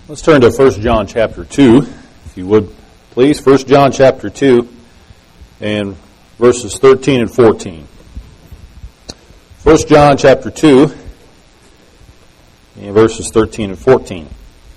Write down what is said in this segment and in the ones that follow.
Let's turn to 1 John chapter 2, if you would, please. 1 John chapter 2 and verses 13 and 14. 1 John chapter 2 and verses 13 and 14.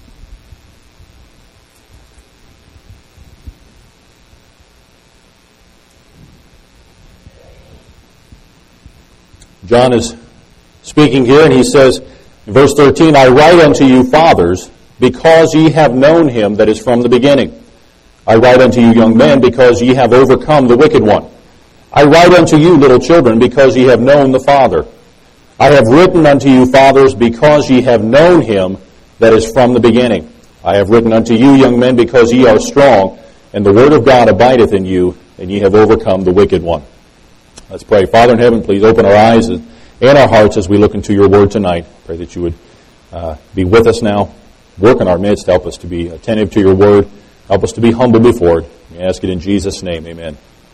John is speaking here, and he says in verse 13, I write unto you, fathers, because ye have known him that is from the beginning. I write unto you, young men, because ye have overcome the wicked one. I write unto you, little children, because ye have known the Father. I have written unto you, fathers, because ye have known him that is from the beginning. I have written unto you, young men, because ye are strong, and the word of God abideth in you, and ye have overcome the wicked one. Let's pray. Father in heaven, please open our eyes and our hearts as we look into your word tonight. Pray that you would be with us now, work in our midst, help us to be attentive to your word, help us to be humble before it. We ask it in Jesus' name, amen.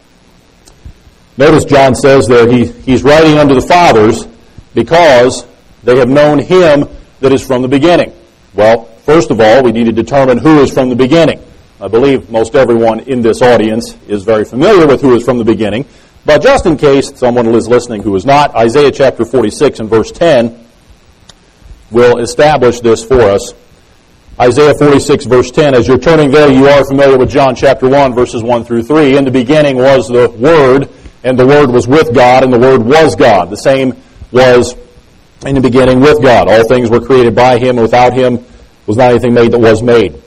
Notice John says there he's writing unto the fathers because they have known him that is from the beginning. Well, first of all, we need to determine who is from the beginning. I believe most everyone in this audience is very familiar with who is from the beginning. But just in case someone is listening who is not, Isaiah chapter 46 and verse 10 will establish this for us. Isaiah 46 verse 10, as you're turning there, you are familiar with John chapter 1 verses 1 through 3. In the beginning was the Word, and the Word was with God, and the Word was God. The same was in the beginning with God. All things were created by Him, and without Him was not anything made that was made.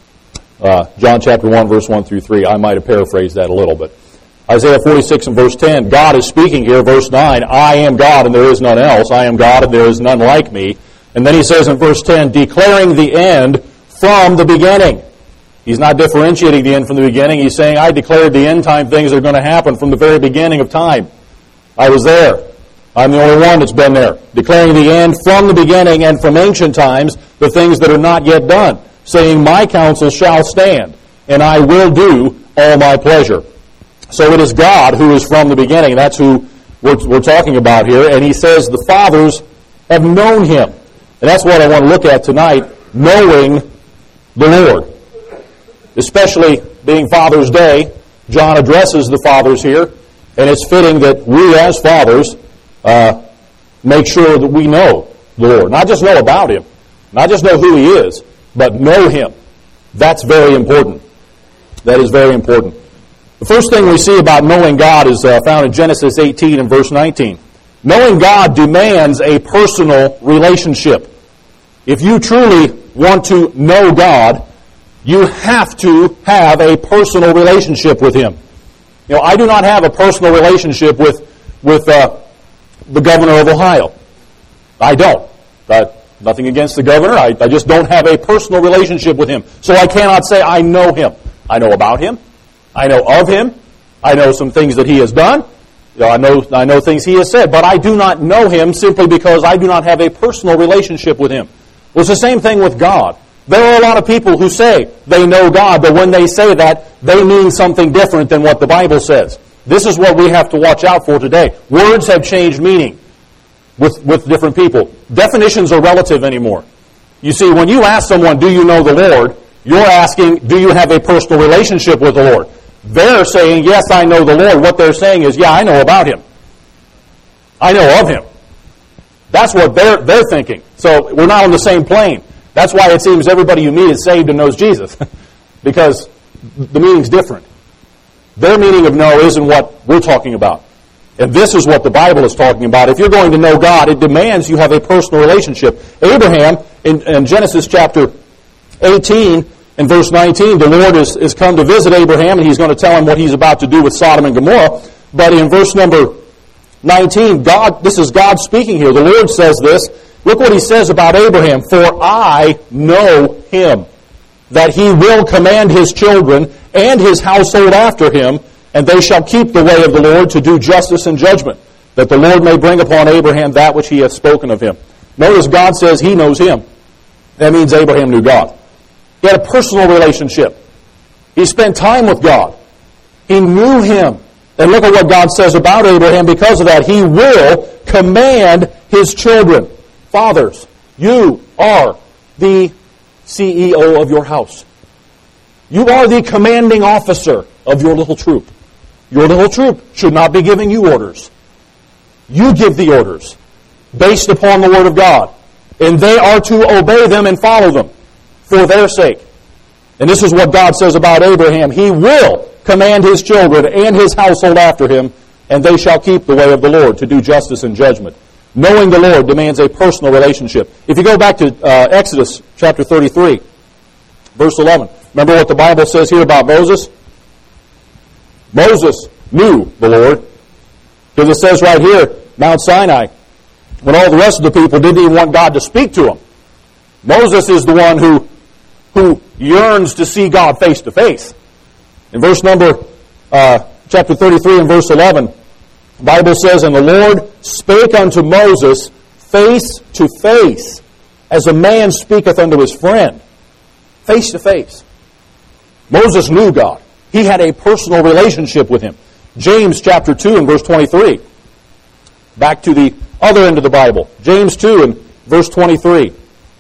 John chapter 1 verse 1 through 3. I might have paraphrased that a little, but Isaiah 46 and verse 10, God is speaking here. Verse 9, I am God and there is none else. I am God and there is none like me. And then he says in verse 10, declaring the end from the beginning. He's not differentiating the end from the beginning. He's saying, I declared the end time things that are going to happen from the very beginning of time. I was there. I'm the only one that's been there. Declaring the end from the beginning and from ancient times, the things that are not yet done. Saying, my counsel shall stand, and I will do all my pleasure. So it is God who is from the beginning. That's who we're talking about here. And he says the fathers have known him. And that's what I want to look at tonight, knowing the Lord. Especially being Father's Day, John addresses the fathers here. And it's fitting that we as fathers make sure that we know the Lord. Not just know about him, not just know who he is, but know him. That's very important. That is very important. The first thing we see about knowing God is found in Genesis 18 and verse 19. Knowing God demands a personal relationship. If you truly want to know God, you have to have a personal relationship with him. You know, I do not have a personal relationship with the governor of Ohio. I don't. Nothing against the governor. I just don't have a personal relationship with him. So I cannot say I know him. I know about him. I know of him. I know some things that he has done. I know things he has said. But I do not know him simply because I do not have a personal relationship with him. Well, it's the same thing with God. There are a lot of people who say they know God, but when they say that, they mean something different than what the Bible says. This is what we have to watch out for today. Words have changed meaning with different people. Definitions are relative anymore. You see, when you ask someone, do you know the Lord, you're asking, do you have a personal relationship with the Lord? They're saying, yes, I know the Lord. What they're saying is, yeah, I know about him. I know of him. That's what they're thinking. So we're not on the same plane. That's why it seems everybody you meet is saved and knows Jesus. Because the meaning's different. Their meaning of know isn't what we're talking about. And this is what the Bible is talking about. If you're going to know God, it demands you have a personal relationship. Abraham, in Genesis chapter 18 and verse 19, the Lord is come to visit Abraham, and he's going to tell him what he's about to do with Sodom and Gomorrah. But in verse number 19, this is God speaking here. The Lord says this. Look what he says about Abraham. For I know him, that he will command his children and his household after him, and they shall keep the way of the Lord to do justice and judgment, that the Lord may bring upon Abraham that which he hath spoken of him. Notice God says he knows him. That means Abraham knew God. He had a personal relationship. He spent time with God. He knew him. And look at what God says about Abraham because of that. He will command his children. Fathers, you are the CEO of your house. You are the commanding officer of your little troop. Your little troop should not be giving you orders. You give the orders based upon the Word of God. And they are to obey them and follow them for their sake. And this is what God says about Abraham. He will command his children and his household after him, and they shall keep the way of the Lord to do justice and judgment. Knowing the Lord demands a personal relationship. If you go back to Exodus chapter 33, verse 11, remember what the Bible says here about Moses? Moses knew the Lord. Because it says right here, Mount Sinai, when all the rest of the people didn't even want God to speak to them. Moses is the one who yearns to see God face to face. In verse number, chapter 33 and verse 11, the Bible says, And the Lord spake unto Moses face to face, as a man speaketh unto his friend. Face to face. Moses knew God. He had a personal relationship with him. James chapter 2 and verse 23. Back to the other end of the Bible. James 2 and verse 23.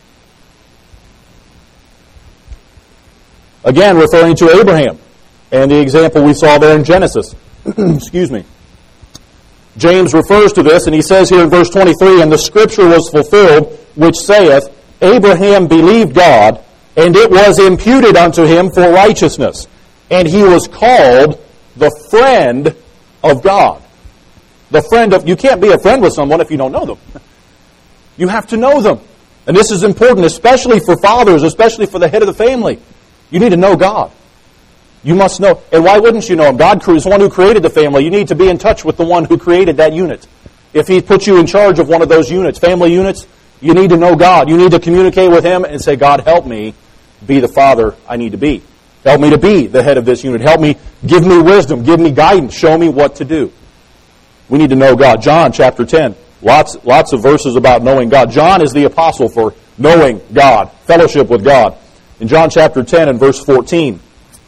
Again, referring to Abraham and the example we saw there in Genesis. Excuse me. James refers to this, and he says here in verse 23, And the scripture was fulfilled, which saith, Abraham believed God, and it was imputed unto him for righteousness. And he was called the friend of God. The friend of... You can't be a friend with someone if you don't know them. You have to know them. And this is important, especially for fathers, especially for the head of the family. You need to know God. You must know. And why wouldn't you know Him? God is the one who created the family. You need to be in touch with the one who created that unit. If He puts you in charge of one of those units, family units, you need to know God. You need to communicate with Him and say, God, help me be the father I need to be. Help me to be the head of this unit. Help me, give me wisdom, give me guidance, show me what to do. We need to know God. John chapter 10, lots of verses about knowing God. John is the apostle for knowing God, fellowship with God. In John chapter 10 and verse 14,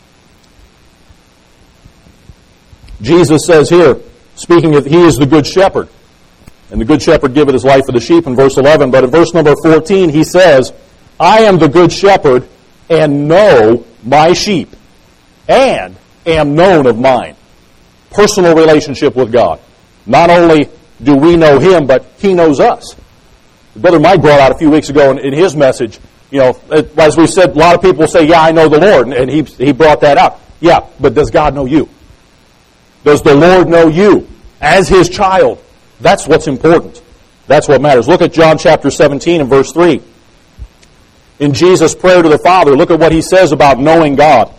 Jesus says here, speaking of, He is the good shepherd. And the good shepherd giveth his life for the sheep in verse 11. But in verse number 14, He says, I am the good shepherd and know my sheep and am known of mine. Personal relationship with God. Not only do we know Him, but He knows us. Brother Mike brought out a few weeks ago in his message, as we said, a lot of people say, yeah, I know the Lord, and he brought that out. Yeah, but does God know you? Does the Lord know you as His child? That's what's important. That's what matters. Look at John chapter 17 and verse 3. In Jesus' prayer to the Father, look at what He says about knowing God.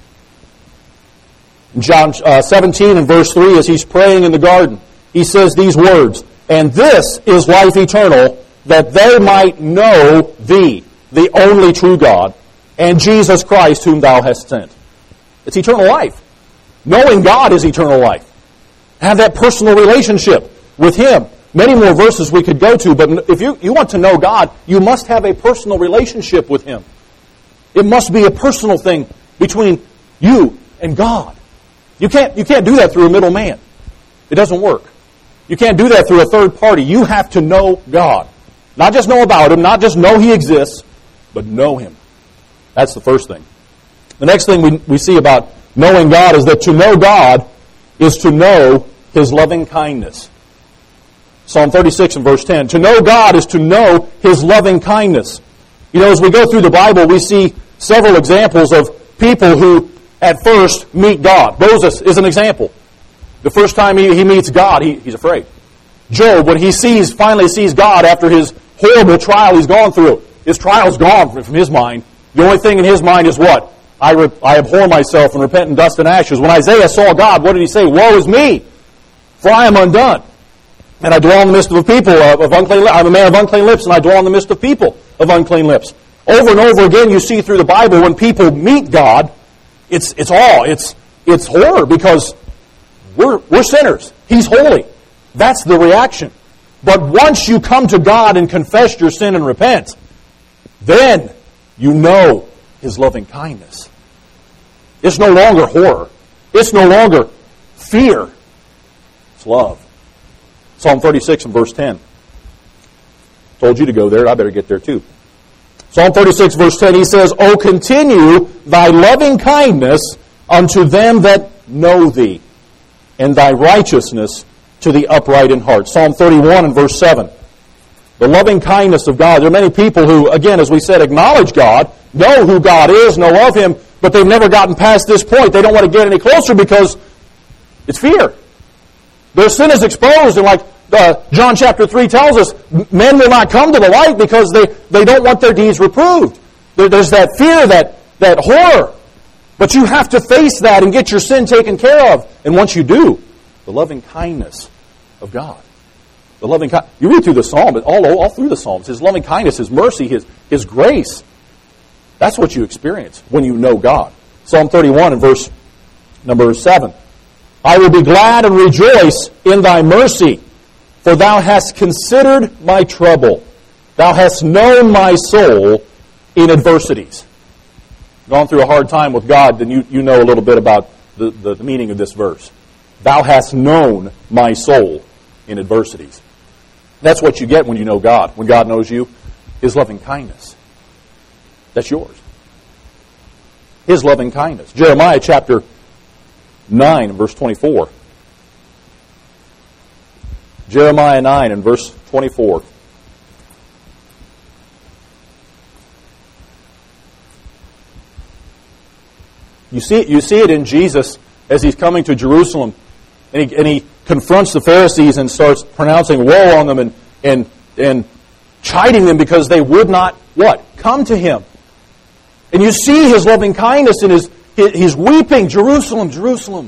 In John 17 and verse 3, as He's praying in the garden, He says these words, And this is life eternal, that they might know Thee, the only true God, and Jesus Christ, whom Thou hast sent. It's eternal life. Knowing God is eternal life. Have that personal relationship with Him. Many more verses we could go to, but if you want to know God, you must have a personal relationship with Him. It must be a personal thing between you and God. You can't do that through a middleman. It doesn't work. You can't do that through a third party. You have to know God. Not just know about Him, not just know He exists, but know Him. That's the first thing. The next thing we see about knowing God is that to know God is to know His loving kindness. Psalm 36 and verse 10. To know God is to know His loving kindness. As we go through the Bible, we see several examples of people who at first meet God. Moses is an example. The first time he meets God, he's afraid. Job, when he finally sees God after his horrible trial he's gone through, his trial's gone from his mind. The only thing in his mind is what? I abhor myself and repent in dust and ashes. When Isaiah saw God, what did he say? Woe is me, for I am undone. And I dwell in the midst of a people of unclean lips. I'm a man of unclean lips, and I dwell in the midst of people of unclean lips. Over and over again, you see through the Bible, when people meet God, it's horror, because we're sinners. He's holy. That's the reaction. But once you come to God and confess your sin and repent, then you know His loving kindness. It's no longer horror. It's no longer fear. It's love. Psalm 36 and verse 10. Told you to go there. I better get there too. Psalm 36, verse 10, he says, O continue thy loving kindness unto them that know thee, and thy righteousness to the upright in heart. Psalm 31 and verse 7. The loving kindness of God. There are many people who, again, as we said, acknowledge God, know who God is, know of Him, but they've never gotten past this point. They don't want to get any closer because it's fear. Their sin is exposed, and like John chapter 3 tells us, men will not come to the light because they don't want their deeds reproved. There's that fear, that horror. But you have to face that and get your sin taken care of. And once you do, the loving kindness of God. The loving kindness. You read through the Psalm, all through the Psalms, His loving kindness, His mercy, His grace. That's what you experience when you know God. Psalm 31 and verse number 7. I will be glad and rejoice in thy mercy, for thou hast considered my trouble. Thou hast known my soul in adversities. Gone through a hard time with God, then you know a little bit about the meaning of this verse. Thou hast known my soul in adversities. That's what you get when you know God. When God knows you, His loving kindness. That's yours. His loving kindness. Jeremiah chapter 9 and verse 24. Jeremiah 9 and verse 24. You see it in Jesus as He's coming to Jerusalem, and he confronts the Pharisees and starts pronouncing woe on them and chiding them because they would not, what? Come to Him. And you see His loving kindness and He's weeping, Jerusalem, Jerusalem.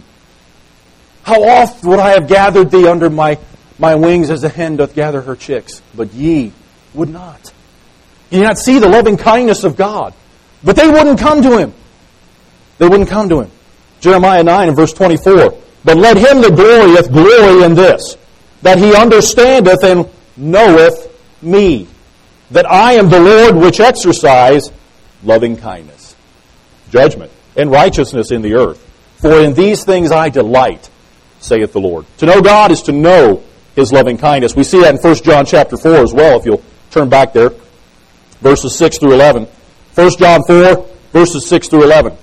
How oft would I have gathered thee under my wings as a hen doth gather her chicks, but ye would not. You did not see the loving kindness of God. But they wouldn't come to Him. They wouldn't come to Him. Jeremiah 9 and verse 24. But let him that glorieth glory in this, that he understandeth and knoweth me, that I am the Lord which exercise loving kindness, judgment, and righteousness in the earth. For in these things I delight, saith the Lord. To know God is to know His loving kindness. We see that in 1 John chapter 4 as well, if you'll turn back there. Verses 6 through 11. 1 John 4, verses 6 through 11.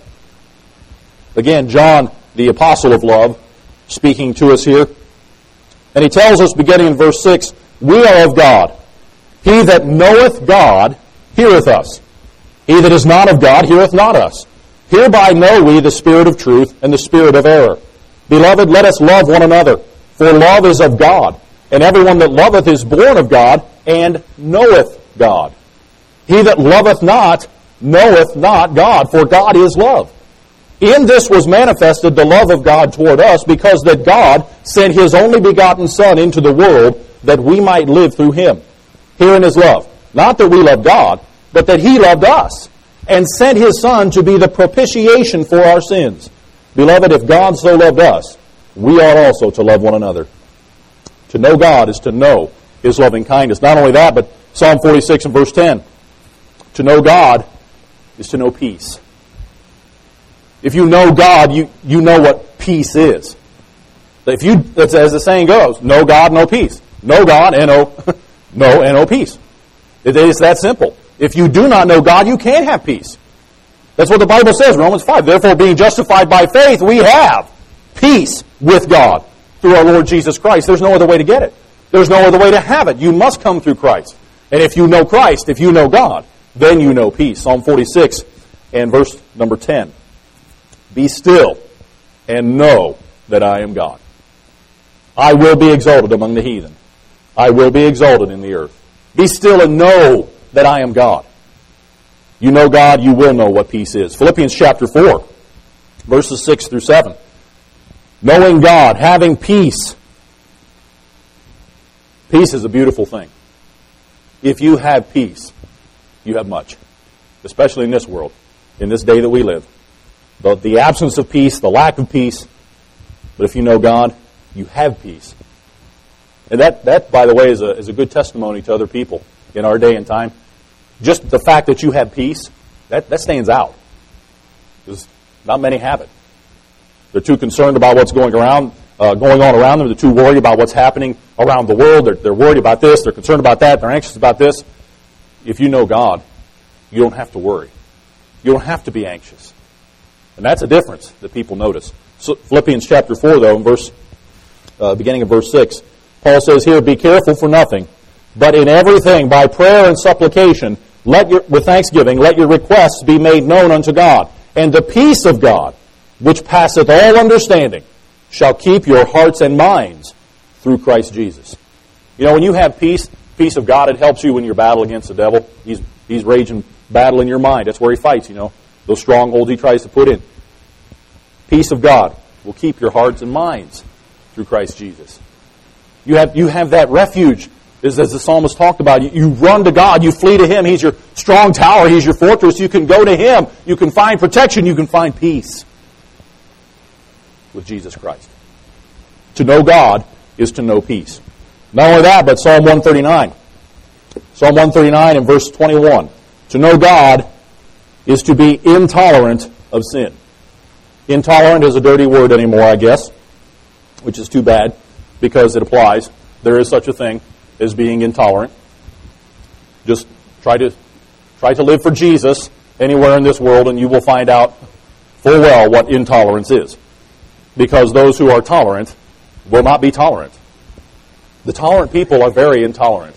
Again, John, the apostle of love, speaking to us here. And he tells us, beginning in verse 6, we are of God. He that knoweth God heareth us. He that is not of God heareth not us. Hereby know we the spirit of truth and the spirit of error. Beloved, let us love one another, for love is of God. And everyone that loveth is born of God, and knoweth God. He that loveth not, knoweth not God, for God is love. In this was manifested the love of God toward us, because that God sent His only begotten Son into the world, that we might live through Him. Herein is love. Not that we love God, but that He loved us, and sent His Son to be the propitiation for our sins. Beloved, if God so loved us, we ought also to love one another. To know God is to know His loving kindness. Not only that, but Psalm 46 and verse 10. To know God is to know peace. If you know God, you know what peace is. If you, as the saying goes, know God, know peace. Know God, no peace. It is that simple. If you do not know God, you can't have peace. That's what the Bible says, Romans 5. Therefore, being justified by faith, we have peace with God through our Lord Jesus Christ. There's no other way to get it. There's no other way to have it. You must come through Christ. And if you know Christ, if you know God, then you know peace. Psalm 46 and verse number 10. Be still and know that I am God. I will be exalted among the heathen. I will be exalted in the earth. Be still and know that I am God. You know God, you will know what peace is. Philippians chapter 4, verses 6 through 7. Knowing God, having peace. Peace is a beautiful thing. If you have peace, you have much. Especially in this world, in this day that we live. The absence of peace, the lack of peace. But if you know God, you have peace. And that, by the way, is a good testimony to other people in our day and time. Just the fact that you have peace, that stands out. Because not many have it. They're too concerned about what's going on around them. They're too worried about what's happening around the world. They're worried about this. They're concerned about that. They're anxious about this. If you know God, You don't have to worry. You don't have to be anxious. And that's a difference that people notice. So Philippians chapter 4, though, beginning of verse 6, Paul says here, "Be careful for nothing, but in everything, by prayer and supplication, with thanksgiving, let your requests be made known unto God. And the peace of God, which passeth all understanding, shall keep your hearts and minds through Christ Jesus." You know, when you have peace of God, it helps you in your battle against the devil. He's raging battle in your mind. That's where he fights, you know, those strongholds he tries to put in. Peace of God will keep your hearts and minds through Christ Jesus. You have that refuge, as the psalmist talked about. You run to God, you flee to Him. He's your strong tower, He's your fortress. You can go to Him. You can find protection. You can find peace with Jesus Christ. To know God is to know peace. Not only that, but Psalm 139. Psalm 139 and verse 21. To know God is to be intolerant of sin. Intolerant is a dirty word anymore, I guess, which is too bad because it applies. There is such a thing as being intolerant. Just try to live for Jesus anywhere in this world and you will find out full well what intolerance is. Because those who are tolerant will not be tolerant. The tolerant people are very intolerant.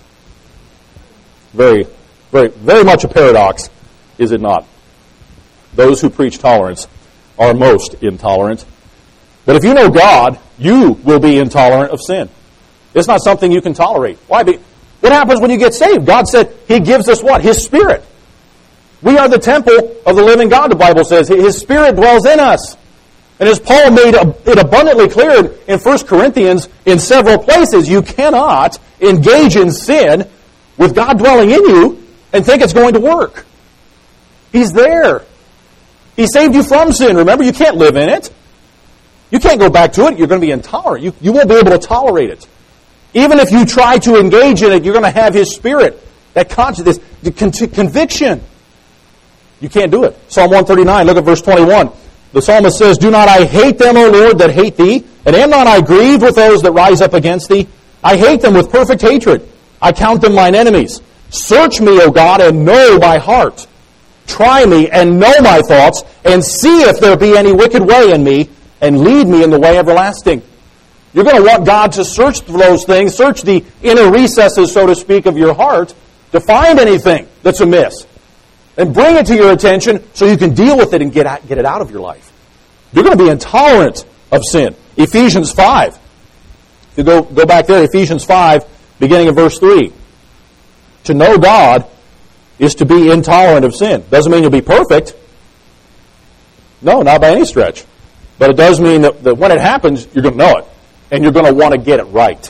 Very, very, very much a paradox, is it not? Those who preach tolerance are most intolerant. But if you know God, you will be intolerant of sin. It's not something you can tolerate. Why? What happens when you get saved? God said He gives us what? His Spirit. We are the temple of the living God, the Bible says. His Spirit dwells in us. And as Paul made it abundantly clear in 1 Corinthians in several places, you cannot engage in sin with God dwelling in you and think it's going to work. He's there. He saved you from sin. Remember, you can't live in it. You can't go back to it. You're going to be intolerant. You won't be able to tolerate it. Even if you try to engage in it, you're going to have His Spirit, that conscience, this conviction. You can't do it. Psalm 139, look at verse 21. The psalmist says, "Do not I hate them, O Lord, that hate Thee? And am not I grieved with those that rise up against Thee? I hate them with perfect hatred. I count them mine enemies. Search me, O God, and know my heart. Try me and know my thoughts, and see if there be any wicked way in me, and lead me in the way everlasting." You're going to want God to search those things, search the inner recesses, so to speak, of your heart, to find anything that's amiss. And bring it to your attention so you can deal with it and get it out of your life. You're going to be intolerant of sin. Ephesians 5. If you go back there, Ephesians 5, beginning of verse 3. To know God is to be intolerant of sin. Doesn't mean you'll be perfect. No, not by any stretch. But it does mean that when it happens, you're going to know it. And you're going to want to get it right.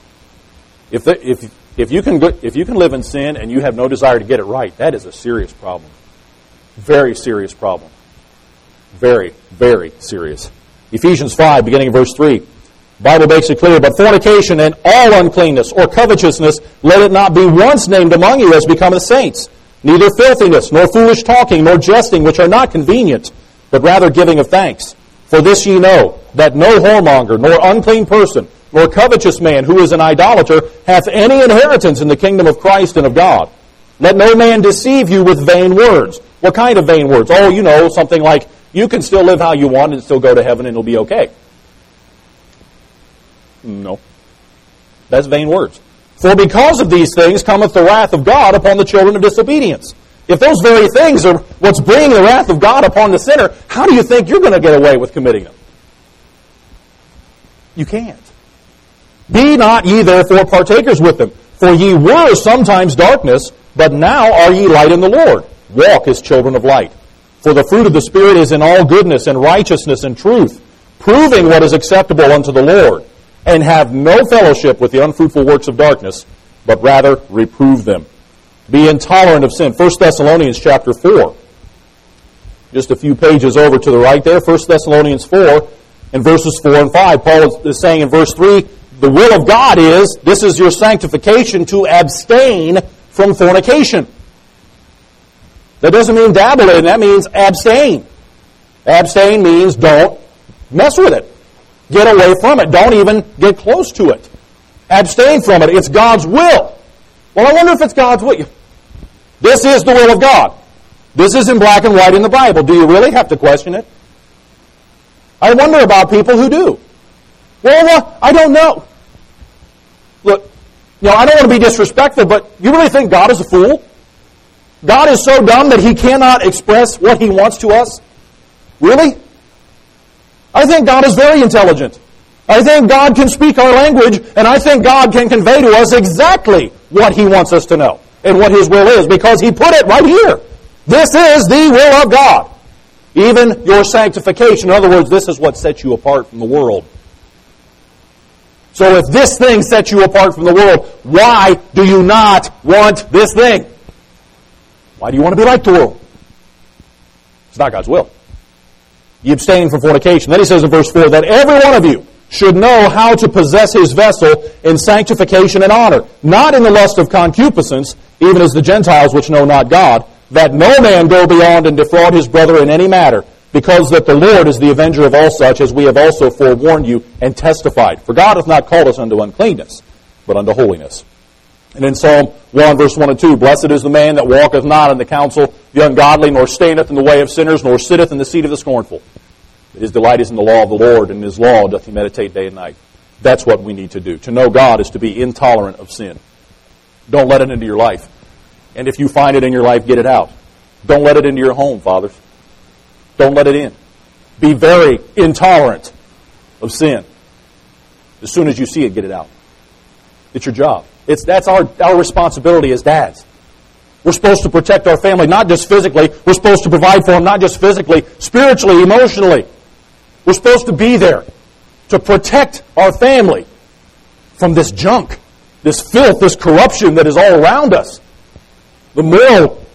If you can live in sin and you have no desire to get it right, that is a serious problem. Very serious problem. Very, very serious. Ephesians 5, beginning of verse 3. The Bible makes it clear, "But fornication and all uncleanness or covetousness, let it not be once named among you as becometh saints. Neither filthiness, nor foolish talking, nor jesting, which are not convenient, but rather giving of thanks. For this ye know, that no whoremonger, nor unclean person, nor covetous man who is an idolater hath any inheritance in the kingdom of Christ and of God. Let no man deceive you with vain words." What kind of vain words? Oh, you know, something like, you can still live how you want and still go to heaven and it'll be okay. No. That's vain words. "For because of these things cometh the wrath of God upon the children of disobedience." If those very things are what's bringing the wrath of God upon the sinner, how do you think you're going to get away with committing them? You can't. "Be not ye therefore partakers with them, for ye were sometimes darkness, but now are ye light in the Lord. Walk as children of light. For the fruit of the Spirit is in all goodness and righteousness and truth, proving what is acceptable unto the Lord, and have no fellowship with the unfruitful works of darkness, but rather reprove them." Be intolerant of sin. 1 Thessalonians chapter 4. Just a few pages over to the right there. 1 Thessalonians 4 and verses 4 and 5. Paul is saying in verse 3, the will of God is, this is your sanctification, to abstain from fornication. That doesn't mean dabble in, that means abstain. Abstain means don't mess with it. Get away from it. Don't even get close to it. Abstain from it. It's God's will. Well, I wonder if it's God's will. This is the will of God. This is in black and white in the Bible. Do you really have to question it? I wonder about people who do. Well, I don't know. Look, I don't want to be disrespectful, but you really think God is a fool? God is so dumb that He cannot express what He wants to us? Really? I think God is very intelligent. I think God can speak our language, and I think God can convey to us exactly what He wants us to know and what His will is, because He put it right here. This is the will of God. Even your sanctification. In other words, this is what sets you apart from the world. So if this thing sets you apart from the world, why do you not want this thing? Why do you want to be like the world? It's not God's will. You abstain from fornication. Then he says in verse 4, that every one of you should know how to possess his vessel in sanctification and honor, not in the lust of concupiscence, even as the Gentiles which know not God, that no man go beyond and defraud his brother in any matter, because that the Lord is the avenger of all such, as we have also forewarned you and testified. For God hath not called us unto uncleanness, but unto holiness. And in Psalm 1, verse 1 and 2, blessed is the man that walketh not in the counsel of the ungodly, nor standeth in the way of sinners, nor sitteth in the seat of the scornful. But his delight is in the law of the Lord, and in his law doth he meditate day and night. That's what we need to do. To know God is to be intolerant of sin. Don't let it into your life. And if you find it in your life, get it out. Don't let it into your home, fathers. Don't let it in. Be very intolerant of sin. As soon as you see it, get it out. It's your job. That's our responsibility as dads. We're supposed to protect our family, not just physically. We're supposed to provide for them, not just physically, spiritually, emotionally. We're supposed to be there to protect our family from this junk, this filth, this corruption that is all around us. The moral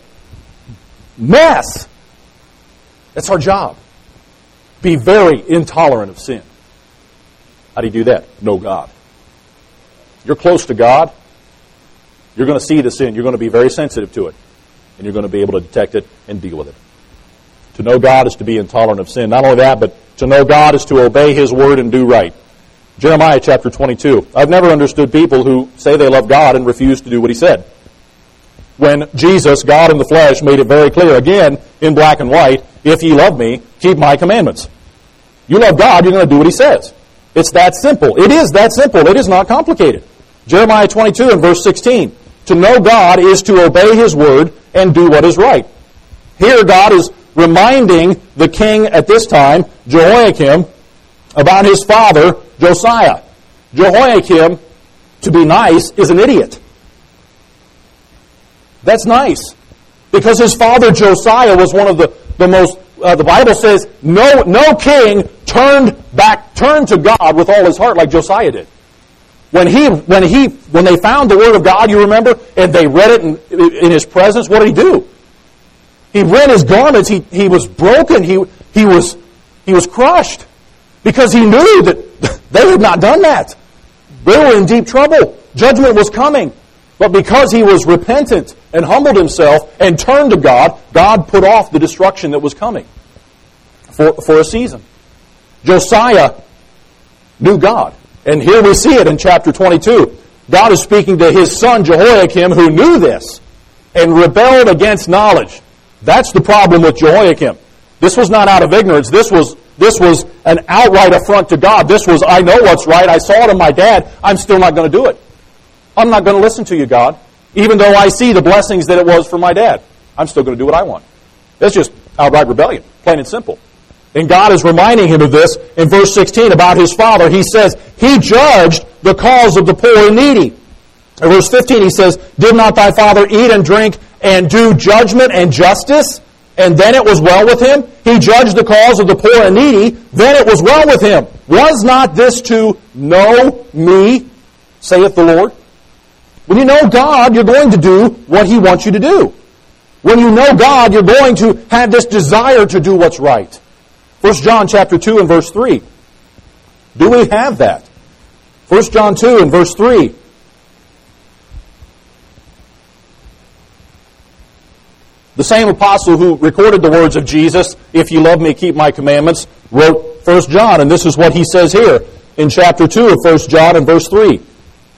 mess. That's our job. Be very intolerant of sin. How do you do that? Know God. You're close to God. You're going to see the sin. You're going to be very sensitive to it. And you're going to be able to detect it and deal with it. To know God is to be intolerant of sin. Not only that, but to know God is to obey His word and do right. Jeremiah chapter 22. I've never understood people who say they love God and refuse to do what He said. When Jesus, God in the flesh, made it very clear, again, in black and white, if ye love me, keep my commandments. You love God, you're going to do what He says. It's that simple. It is that simple. It is not complicated. Jeremiah 22 and verse 16. To know God is to obey His word and do what is right. Here God is reminding the king at this time, Jehoiakim, about his father, Josiah. Jehoiakim, to be nice, is an idiot. That's nice. Because his father Josiah was one of the most, the Bible says, no king turned to God with all his heart like Josiah did. When they found the Word of God, you remember, and they read it in his presence, what did he do? He rent his garments. He was broken. He was crushed because he knew that they had not done that. They were in deep trouble. Judgment was coming. But because he was repentant and humbled himself and turned to God, God put off the destruction that was coming for a season. Josiah knew God. And here we see it in chapter 22. God is speaking to his son Jehoiakim, who knew this and rebelled against knowledge. That's the problem with Jehoiakim. This was not out of ignorance. This was an outright affront to God. This was, I know what's right. I saw it in my dad. I'm still not going to do it. I'm not going to listen to you, God. Even though I see the blessings that it was for my dad. I'm still going to do what I want. That's just outright rebellion. Plain and simple. And God is reminding him of this in verse 16 about his father. He says, he judged the cause of the poor and needy. In verse 15 he says, did not thy father eat and drink and do judgment and justice? And then it was well with him? He judged the cause of the poor and needy, then it was well with him. Was not this to know me, saith the Lord? When you know God, you're going to do what He wants you to do. When you know God, you're going to have this desire to do what's right. 1 John chapter 2 and verse 3. Do we have that? 1 John 2 and verse 3. The same apostle who recorded the words of Jesus, if you love me, keep my commandments, wrote 1 John, and this is what he says here in chapter 2 of 1 John and verse 3.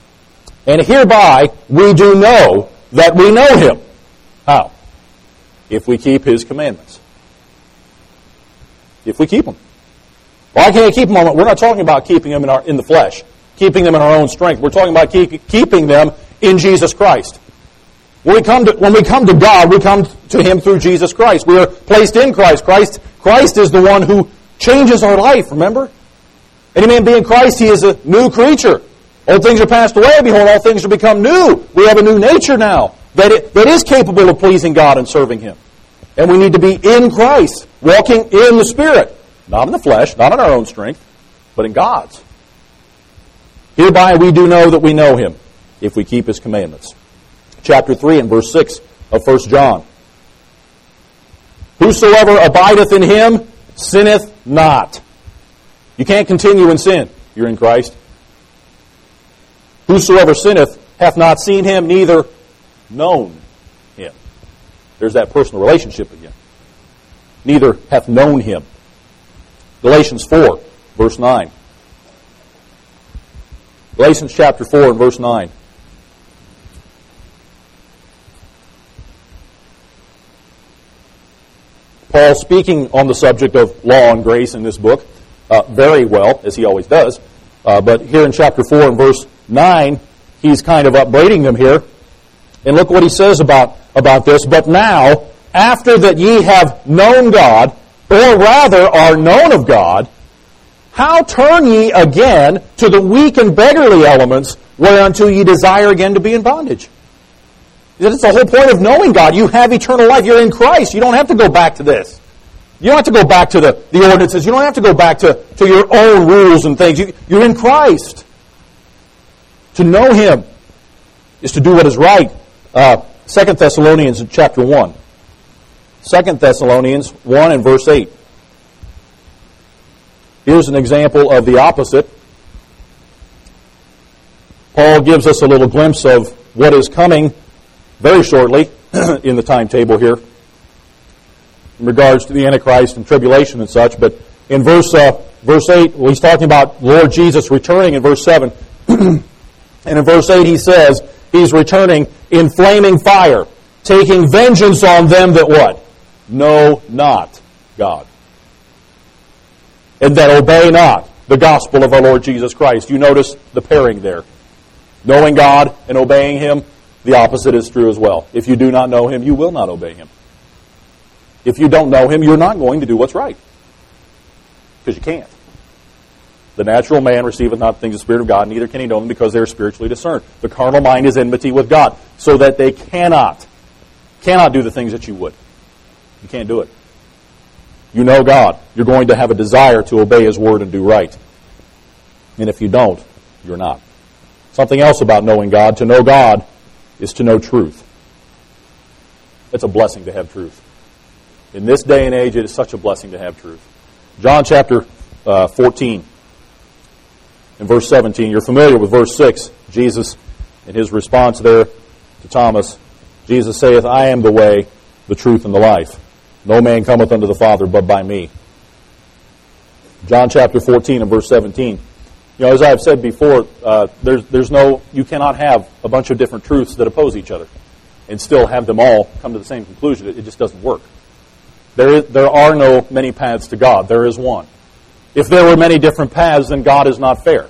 And hereby we do know that we know Him. How? if we keep His commandments. If we keep them. Why can't we keep them? We're not talking about keeping them in the flesh, keeping them in our own strength. We're talking about keeping them in Jesus Christ. When we come to God, we come to Him through Jesus Christ. We are placed in Christ. Christ is the one who changes our life, remember? Any man being Christ, he is a new creature. Old things are passed away. Behold, all things are become new. We have a new nature now that is capable of pleasing God and serving Him. And we need to be in Christ, walking in the Spirit. Not in the flesh, not in our own strength, but in God's. Hereby we do know that we know Him, if we keep His commandments. Chapter 3 and verse 6 of 1 John. Whosoever abideth in Him sinneth not. You can't continue in sin. You're in Christ. Whosoever sinneth hath not seen Him, neither known Him. There's that personal relationship again. Neither hath known Him. Galatians 4, verse 9. Galatians chapter 4 and verse 9. Paul, speaking on the subject of law and grace in this book, very well, as he always does, but here in chapter 4 and verse 9, he's kind of upbraiding them here. And look what he says about this. But now, after that ye have known God, or rather are known of God, how turn ye again to the weak and beggarly elements, whereunto ye desire again to be in bondage? That's the whole point of knowing God. You have eternal life. You're in Christ. You don't have to go back to this. You don't have to go back to the ordinances. You don't have to go back to your own rules and things. You're in Christ. To know Him is to do what is right. 2 Thessalonians chapter 1. 2 Thessalonians 1 and verse 8. Here's an example of the opposite. Paul gives us a little glimpse of what is coming very shortly in the timetable here in regards to the Antichrist and tribulation and such. But in verse 8, well, he's talking about Lord Jesus returning in verse 7. And in verse 8 he says, He's returning in flaming fire, taking vengeance on them that what? Know not God. And that obey not the gospel of our Lord Jesus Christ. You notice the pairing there. Knowing God and obeying Him, the opposite is true as well. If you do not know Him, you will not obey Him. If you don't know Him, you're not going to do what's right. Because you can't. The natural man receiveth not the things of the Spirit of God, neither can he know them because they are spiritually discerned. The carnal mind is enmity with God, so that they cannot do the things that you would. You can't do it. You know God. You're going to have a desire to obey His word and do right. And if you don't, you're not. Something else about knowing God. To know God is to know truth. It's a blessing to have truth. In this day and age, it is such a blessing to have truth. John chapter 14 and verse 17. You're familiar with verse 6. Jesus, in His response there to Thomas, Jesus saith, I am the way, the truth, and the life. No man cometh unto the Father but by me. John chapter 14 and verse 17. You know, as I have said before, you cannot have a bunch of different truths that oppose each other and still have them all come to the same conclusion. It just doesn't work. There are no many paths to God. There is one. If there were many different paths, then God is not fair.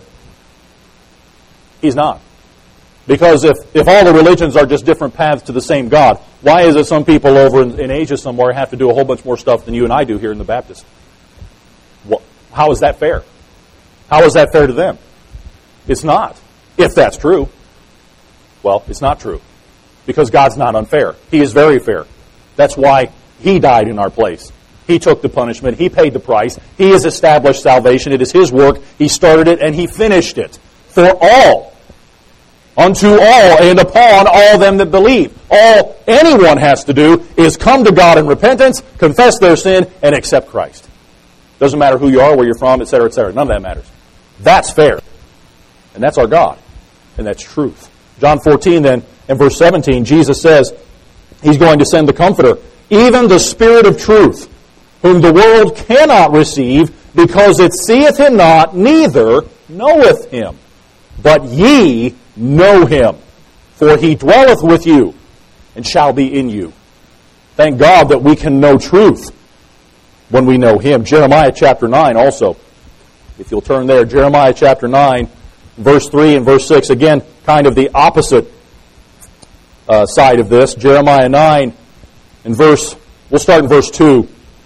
He's not. Because if all the religions are just different paths to the same God, why is it some people over in Asia somewhere have to do a whole bunch more stuff than you and I do here in the Baptist? Well, how is that fair? How is that fair to them? It's not. If that's true. Well, it's not true. Because God's not unfair. He is very fair. That's why He died in our place. He took the punishment. He paid the price. He has established salvation. It is His work. He started it and He finished it. For all. Unto all and upon all them that believe. All anyone has to do is come to God in repentance, confess their sin, and accept Christ. Doesn't matter who you are, where you're from, etc., etc. None of that matters. That's fair. And that's our God. And that's truth. John 14 then, and verse 17, Jesus says He's going to send the Comforter, even the Spirit of truth, whom the world cannot receive, because it seeth Him not, neither knoweth Him. But ye know Him, for He dwelleth with you, and shall be in you. Thank God that we can know truth when we know Him. Jeremiah chapter 9 also. If you'll turn there, Jeremiah chapter 9, verse 3 and verse 6. Again, kind of the opposite side of this. Jeremiah 9 and we'll start in verse 2.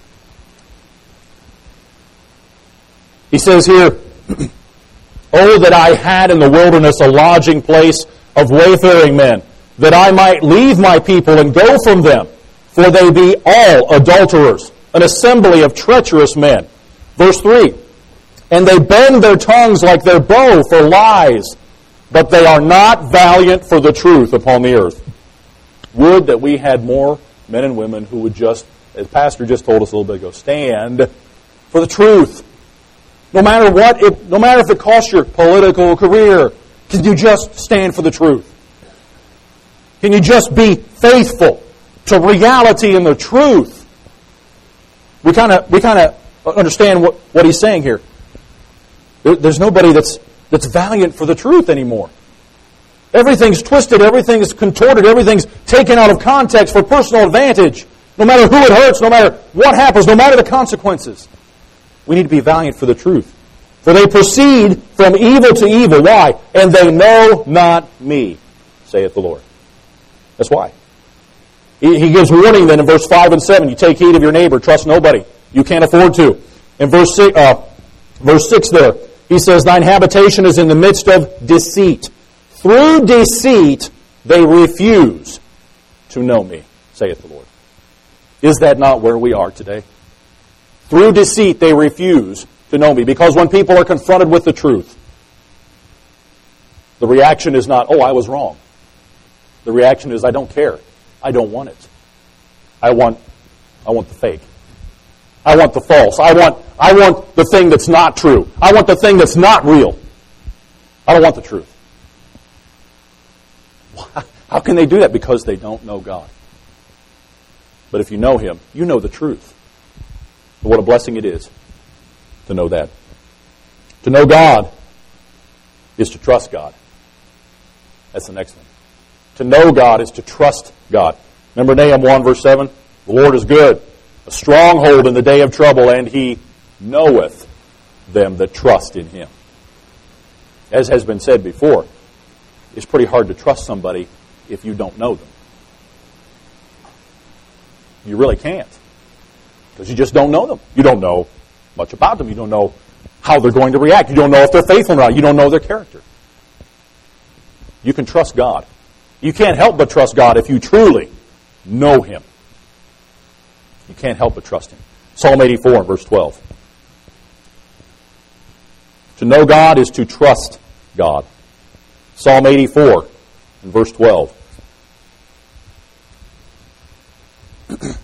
He says here, "Oh, that I had in the wilderness a lodging place of wayfaring men, that I might leave my people and go from them, for they be all adulterers, an assembly of treacherous men." Verse 3, "And they bend their tongues like their bow for lies, but they are not valiant for the truth upon the earth." Would that we had more men and women who would just, as Pastor just told us a little bit ago, stand for the truth. No matter what, no matter if it costs your political career, can you just stand for the truth? Can you just be faithful to reality and the truth? We kind of understand what he's saying here. There's nobody that's valiant for the truth anymore. Everything's twisted, everything's contorted, everything's taken out of context for personal advantage. No matter who it hurts, no matter what happens, no matter the consequences. We need to be valiant for the truth. "For they proceed from evil to evil." Why? "And they know not me, saith the Lord." That's why. He gives warning then in verse 5 and 7. You take heed of your neighbor, trust nobody. You can't afford to. In verse 6 there, he says, "Thine habitation is in the midst of deceit. Through deceit they refuse to know me, saith the Lord." Is that not where we are today? Through deceit they refuse to know me. Because when people are confronted with the truth, the reaction is not, "Oh, I was wrong." The reaction is, "I don't care. I don't want it. I want the fake. I want the false. I want the thing that's not true. I want the thing that's not real. I don't want the truth." How can they do that? Because they don't know God. But if you know Him, you know the truth. But what a blessing it is to know that. To know God is to trust God. That's the next thing. To know God is to trust God. Remember Nahum 1 verse 7? "The Lord is good, a stronghold in the day of trouble, and He knoweth them that trust in Him." As has been said before, it's pretty hard to trust somebody if you don't know them. You really can't. Because you just don't know them. You don't know much about them. You don't know how they're going to react. You don't know if they're faithful or not. You don't know their character. You can trust God. You can't help but trust God if you truly know Him. You can't help but trust Him. Psalm 84, verse 12. To know God is to trust God. Psalm 84, and verse 12. The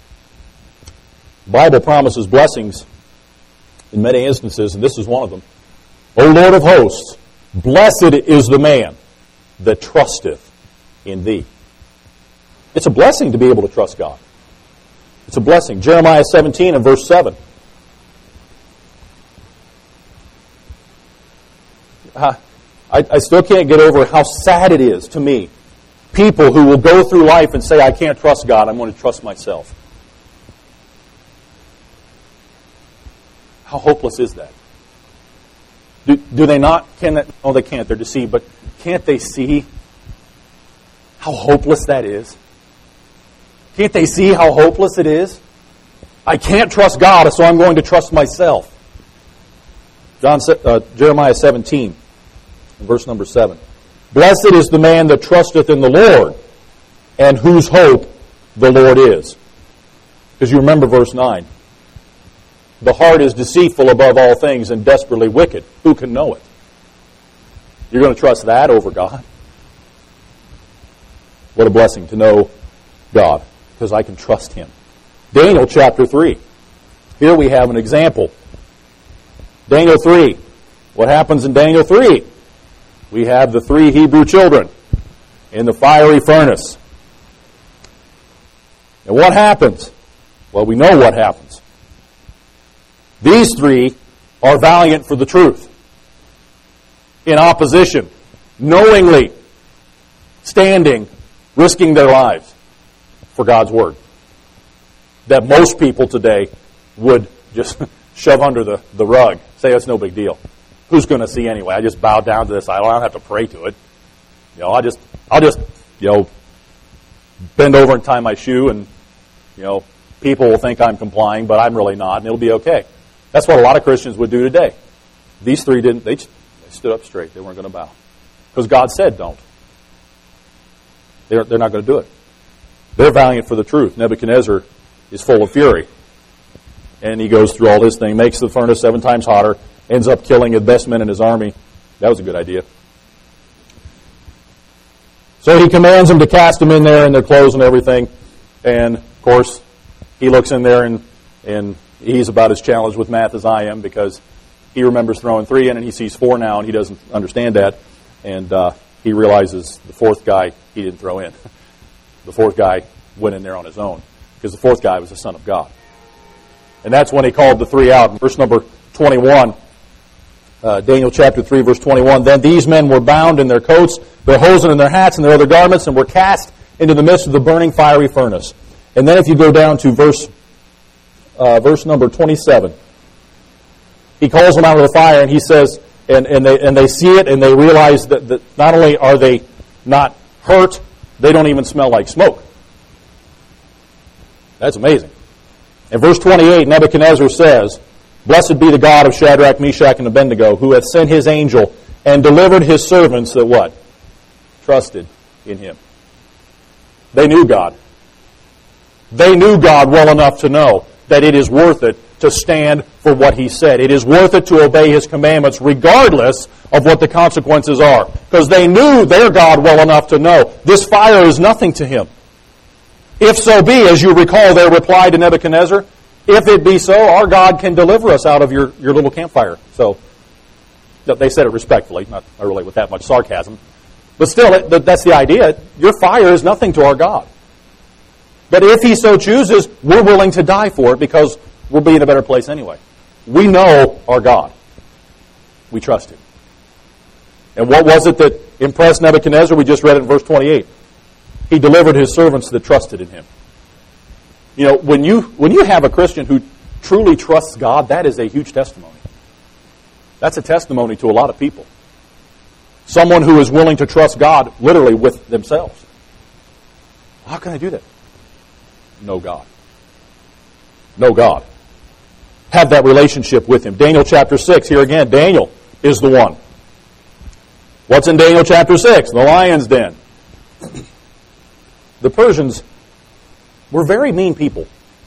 Bible promises blessings in many instances, and this is one of them. "O Lord of hosts, blessed is the man that trusteth in Thee." It's a blessing to be able to trust God. It's a blessing. Jeremiah 17 and verse 7. I still can't get over how sad it is to me. People who will go through life and say, "I can't trust God, I'm going to trust myself." How hopeless is that? Do they not? No, they can't. They're deceived. But can't they see how hopeless that is? Can't they see how hopeless it is? I can't trust God, so I'm going to trust myself. Jeremiah 17, verse number 7. "Blessed is the man that trusteth in the Lord, and whose hope the Lord is." Because you remember verse 9. "The heart is deceitful above all things and desperately wicked. Who can know it?" You're going to trust that over God? What a blessing to know God, because I can trust Him. Daniel chapter 3. Here we have an example. Daniel 3. What happens in Daniel 3? We have the 3 Hebrew children in the fiery furnace. And what happens? Well, we know what happens. These 3 are valiant for the truth. In opposition, knowingly standing, risking their lives for God's Word. that most people today would just shove under the rug. Say it's no big deal. Who's going to see anyway? I just bow down to this idol. I don't have to pray to it. I'll just bend over and tie my shoe, and people will think I'm complying, but I'm really not, and it'll be okay. That's what a lot of Christians would do today. These three didn't. They stood up straight. They weren't going to bow because God said don't. They're not going to do it. They're valiant for the truth. Nebuchadnezzar is full of fury, and he goes through all this thing, makes the furnace 7 times hotter, ends up killing the best men in his army. That was a good idea. So he commands them to cast them in there in their clothes and everything. And, of course, he looks in there and he's about as challenged with math as I am because he remembers throwing 3 in and he sees 4 now and he doesn't understand that. And he realizes the 4th guy he didn't throw in. The 4th guy went in there on his own because the 4th guy was the Son of God. And that's when he called the 3 out. In verse number 21, Daniel chapter 3, verse 21, then these men were bound in their coats, their hosen and their hats and their other garments, and were cast into the midst of the burning fiery furnace. And then if you go down to verse number 27, he calls them out of the fire, and he says, and they see it, and they realize that not only are they not hurt, they don't even smell like smoke. That's amazing. In verse 28, Nebuchadnezzar says, blessed be the God of Shadrach, Meshach, and Abednego, who hath sent his angel and delivered his servants that what? Trusted in him. They knew God. They knew God well enough to know that it is worth it to stand for what he said. It is worth it to obey his commandments regardless of what the consequences are. Because they knew their God well enough to know this fire is nothing to him. If so be, as you recall their reply to Nebuchadnezzar, if it be so, our God can deliver us out of your little campfire. So they said it respectfully, not really with that much sarcasm. But still, that's the idea. Your fire is nothing to our God. But if he so chooses, we're willing to die for it because we'll be in a better place anyway. We know our God. We trust him. And what was it that impressed Nebuchadnezzar? We just read it in verse 28. He delivered his servants that trusted in him. When you have a Christian who truly trusts God, that is a huge testimony. That's a testimony to a lot of people. Someone who is willing to trust God literally with themselves. How can I do that? Know God. Know God. Have that relationship with him. Daniel chapter 6, here again, Daniel is the one. What's in Daniel chapter 6? The lion's den. The Persians were very mean people.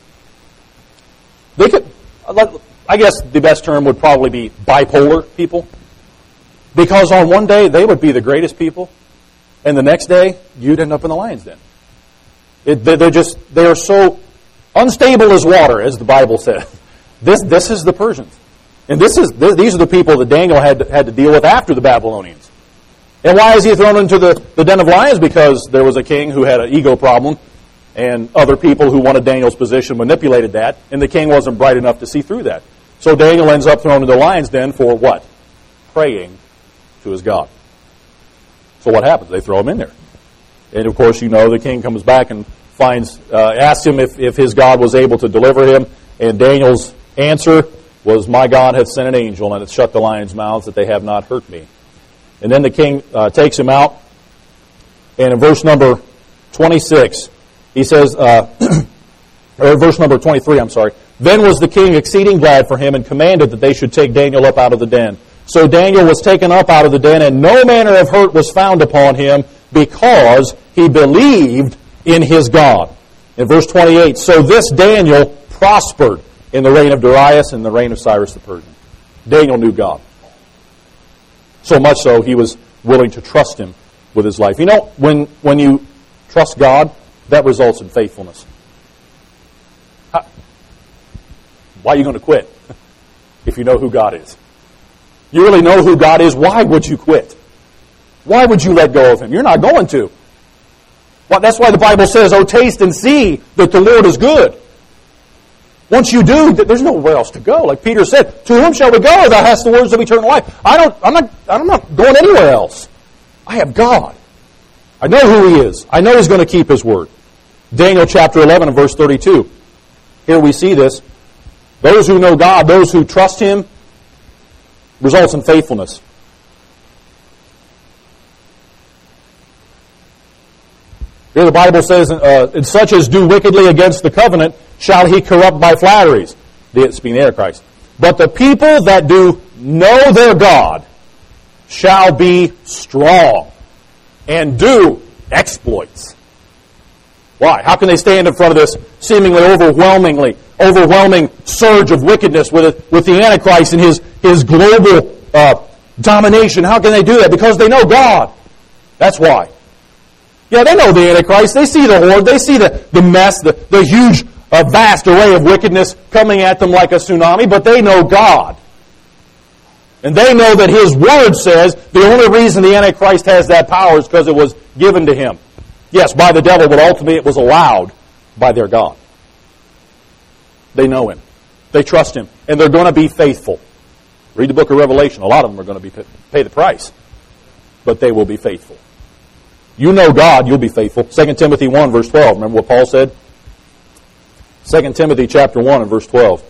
They could, I guess the best term would probably be bipolar people. Because on one day, they would be the greatest people, and the next day, you'd end up in the lion's den. They are so unstable as water, as the Bible says. This is the Persians. And these are the people that Daniel had to deal with after the Babylonians. And why is he thrown into the den of lions? Because there was a king who had an ego problem, and other people who wanted Daniel's position manipulated that, and the king wasn't bright enough to see through that. So Daniel ends up thrown into the lion's den for what? Praying to his God. So what happens? They throw him in there. And of course, the king comes back and asks him if his God was able to deliver him, and Daniel's answer was, my God hath sent an angel, and hath shut the lions' mouths, that they have not hurt me. And then the king takes him out, and in verse number 26, he says, or verse number 23, I'm sorry, then was the king exceeding glad for him, and commanded that they should take Daniel up out of the den. So Daniel was taken up out of the den, and no manner of hurt was found upon him, because he believed in his God. In verse 28, so this Daniel prospered in the reign of Darius and the reign of Cyrus the Persian. Daniel knew God. So much so, he was willing to trust him with his life. When you trust God, that results in faithfulness. Why are you going to quit if you know who God is? You really know who God is, why would you quit? Why would you let go of him? You're not going to. Well, that's why the Bible says, oh, taste and see that the Lord is good. Once you do, there's nowhere else to go. Like Peter said, to whom shall we go? Thou hast the words of eternal life. I'm not going anywhere else. I have God. I know who he is. I know he's going to keep his word. Daniel chapter 11 and verse 32. here we see this. Those who know God, those who trust Him, results in faithfulness. Here the Bible says, and such as do wickedly against the covenant shall he corrupt by flatteries. Speaking of the Antichrist. But the people that do know their God shall be strong and do exploits. Why? How can they stand in front of this seemingly overwhelming surge of wickedness with the Antichrist and his global domination? How can they do that? Because they know God. That's why. Yeah, they know the Antichrist. They see the horde. They see the mess, the huge, vast array of wickedness coming at them like a tsunami, but they know God. And they know that His Word says the only reason the Antichrist has that power is because it was given to him. Yes, by the devil, but ultimately it was allowed by their God. They know Him. They trust Him. And they're going to be faithful. Read the book of Revelation. A lot of them are going to pay the price. But they will be faithful. You know God, you'll be faithful. 2 Timothy 1, verse 12. Remember what Paul said? 2 Timothy chapter 1 and verse 12.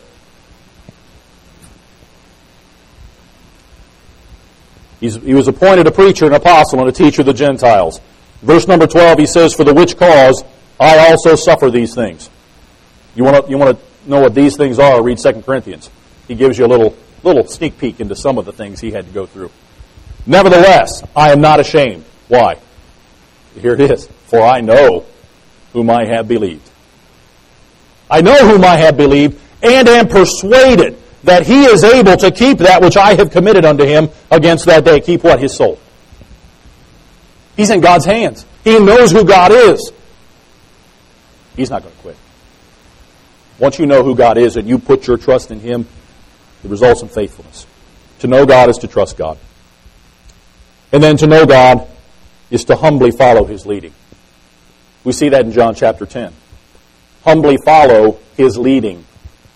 He was appointed a preacher, an apostle, and a teacher of the Gentiles. Verse number 12, he says, for the which cause I also suffer these things. You want to know what these things are? Read 2 Corinthians. He gives you a little sneak peek into some of the things he had to go through. Nevertheless, I am not ashamed. Why? Here it is. For I know whom I have believed. I know whom I have believed, and am persuaded that He is able to keep that which I have committed unto Him against that day. Keep what? His soul. He's in God's hands. He knows who God is. He's not going to quit. Once you know who God is and you put your trust in Him, it results in faithfulness. To know God is to trust God. And then to know God is to humbly follow His leading. We see that in John chapter 10. Humbly follow His leading.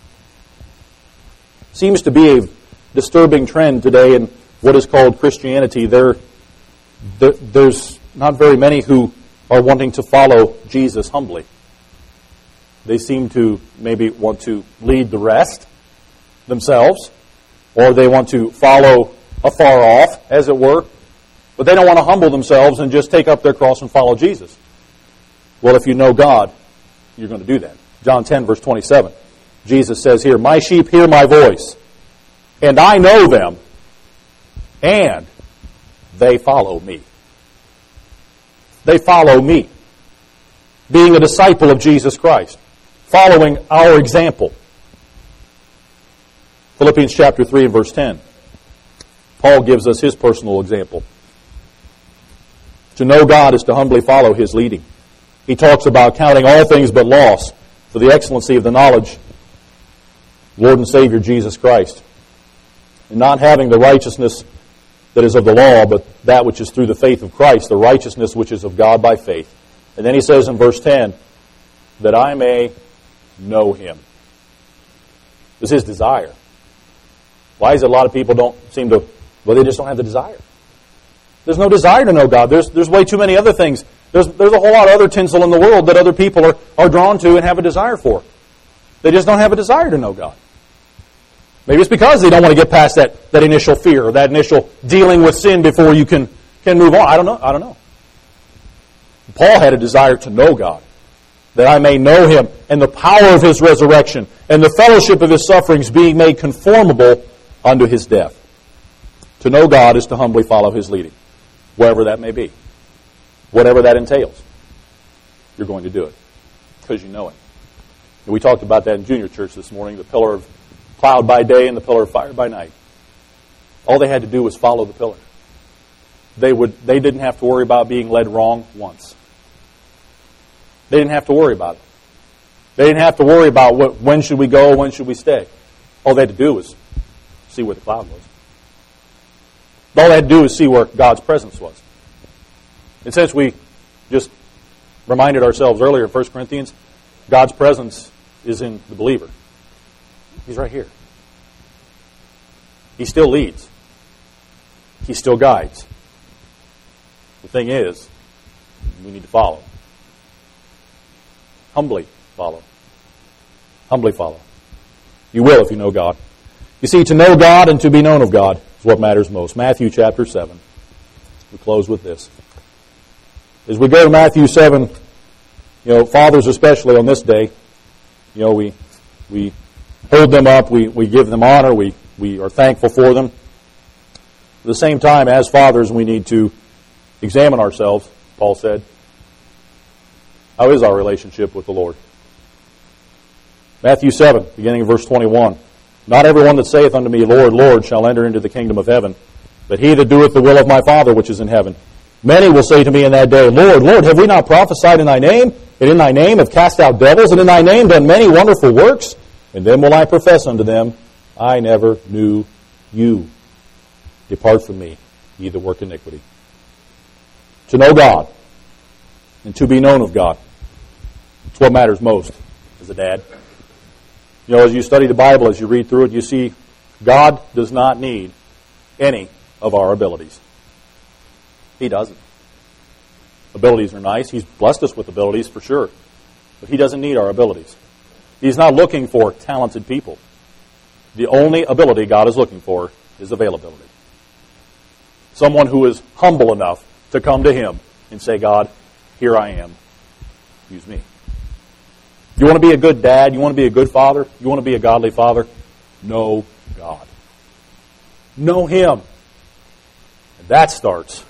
Seems to be a disturbing trend today in what is called Christianity. There's not very many who are wanting to follow Jesus humbly. They seem to maybe want to lead the rest themselves, or they want to follow afar off, as it were, but they don't want to humble themselves and just take up their cross and follow Jesus. Well, if you know God, you're going to do that. John 10, verse 27. Jesus says here, my sheep hear my voice, and I know them, and they follow me. They follow me. Being a disciple of Jesus Christ. Following our example. Philippians chapter 3 and verse 10. Paul gives us his personal example. To know God is to humbly follow His leading. He talks about counting all things but loss for the excellency of the knowledge of Lord and Savior Jesus Christ. And not having the righteousness that is of the law, but that which is through the faith of Christ, the righteousness which is of God by faith. And then he says in verse 10, that I may know Him. It was his desire. Why is it a lot of people don't seem to, they just don't have the desire. There's no desire to know God. There's way too many other things. There's a whole lot of other tinsel in the world that other people are drawn to and have a desire for. They just don't have a desire to know God. Maybe it's because they don't want to get past that initial fear, or that initial dealing with sin before you can move on. I don't know. Paul had a desire to know God, that I may know Him and the power of His resurrection and the fellowship of His sufferings, being made conformable unto His death. To know God is to humbly follow His leading, wherever that may be. Whatever that entails, you're going to do it because you know it. And we talked about that in junior church this morning, the pillar of cloud by day and the pillar of fire by night. All they had to do was follow the pillar. They didn't have to worry about being led wrong once. They didn't have to worry about it. They didn't have to worry about when should we go, when should we stay. All they had to do was see where the cloud was. All they had to do was see where God's presence was. And since we just reminded ourselves earlier in 1 Corinthians, God's presence is in the believer. He's right here. He still leads. He still guides. The thing is, we need to follow. Humbly follow. Humbly follow. You will if you know God. You see, to know God and to be known of God is what matters most. Matthew chapter 7. We close with this. As we go to Matthew 7, fathers especially on this day, we hold them up, we give them honor, we are thankful for them. At the same time, as fathers, we need to examine ourselves, Paul said. How is our relationship with the Lord? Matthew 7, beginning of verse 21. Not everyone that saith unto me, Lord, Lord, shall enter into the kingdom of heaven, but he that doeth the will of my Father which is in heaven. Many will say to me in that day, Lord, Lord, have we not prophesied in thy name? And in thy name have cast out devils, and in thy name done many wonderful works? And then will I profess unto them, I never knew you. Depart from me, ye that work iniquity. To know God and to be known of God. It's what matters most as a dad. As you study the Bible, as you read through it, you see God does not need any of our abilities. He doesn't. Abilities are nice. He's blessed us with abilities for sure. But He doesn't need our abilities. He's not looking for talented people. The only ability God is looking for is availability. Someone who is humble enough to come to Him and say, God, here I am. Use me. You want to be a good dad? You want to be a good father? You want to be a godly father? Know God. Know Him. And that starts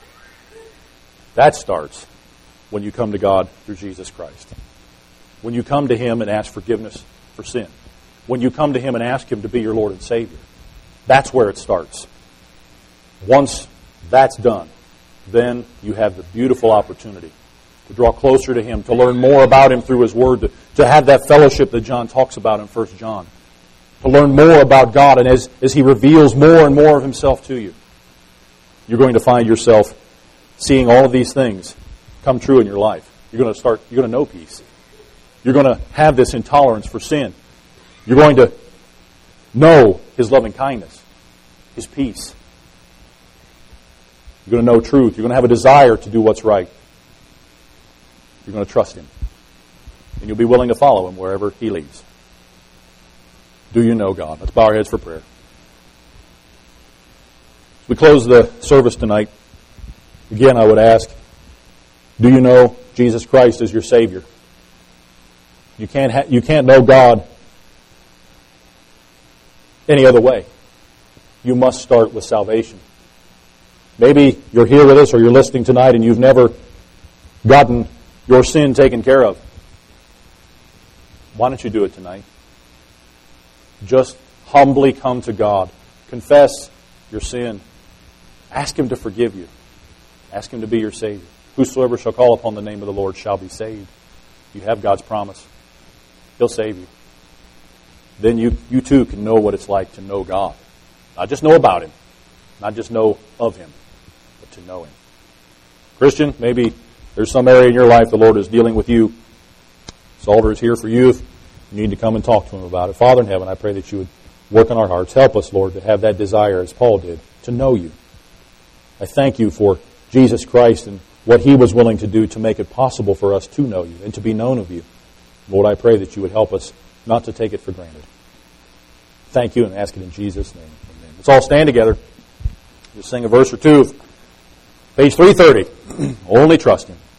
when you come to God through Jesus Christ. When you come to Him and ask forgiveness for sin. When you come to Him and ask Him to be your Lord and Savior. That's where it starts. Once that's done, then you have the beautiful opportunity to draw closer to Him, to learn more about Him through His Word, to have that fellowship that John talks about in 1 John, to learn more about God, and as He reveals more and more of Himself to you, you're going to find yourself seeing all of these things come true in your life. You're going to know peace. You're going to have this intolerance for sin. You're going to know His loving kindness, His peace. You're going to know truth. You're going to have a desire to do what's right. You're going to trust Him. And you'll be willing to follow Him wherever He leads. Do you know God? Let's bow our heads for prayer. As we close the service tonight, again I would ask, do you know Jesus Christ as your Savior? You can't know God any other way. You must start with salvation. Maybe you're here with us or you're listening tonight and you've never gotten your sin taken care of. Why don't you do it tonight? Just humbly come to God. Confess your sin. Ask Him to forgive you. Ask Him to be your Savior. Whosoever shall call upon the name of the Lord shall be saved. You have God's promise. He'll save you. Then you too can know what it's like to know God. Not just know about Him. Not just know of Him. But to know Him. Christian, maybe there's some area in your life the Lord is dealing with you. This altar is here for you if you need to come and talk to Him about it. Father in heaven, I pray that you would work on our hearts. Help us, Lord, to have that desire as Paul did, to know you. I thank you for Jesus Christ and what He was willing to do to make it possible for us to know you and to be known of you. Lord, I pray that you would help us not to take it for granted. Thank you and ask it in Jesus' name. Amen. Let's all stand together. Just sing a verse or two of page 330. Only trust Him.